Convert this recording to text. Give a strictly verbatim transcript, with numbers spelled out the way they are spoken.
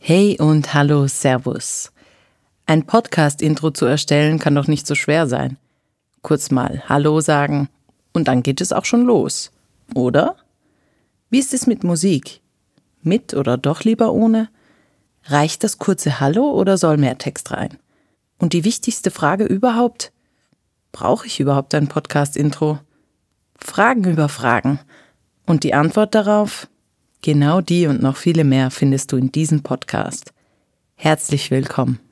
Hey und hallo, Servus. Ein Podcast-Intro zu erstellen kann doch nicht so schwer sein. Kurz mal Hallo sagen und dann geht es auch schon los, oder? Wie ist es mit Musik? Mit oder doch lieber ohne? Reicht das kurze Hallo oder soll mehr Text rein? Und die wichtigste Frage überhaupt: Brauche ich überhaupt ein Podcast-Intro? Fragen über Fragen. Und die Antwort darauf? Genau die und noch viele mehr findest du in diesem Podcast. Herzlich willkommen.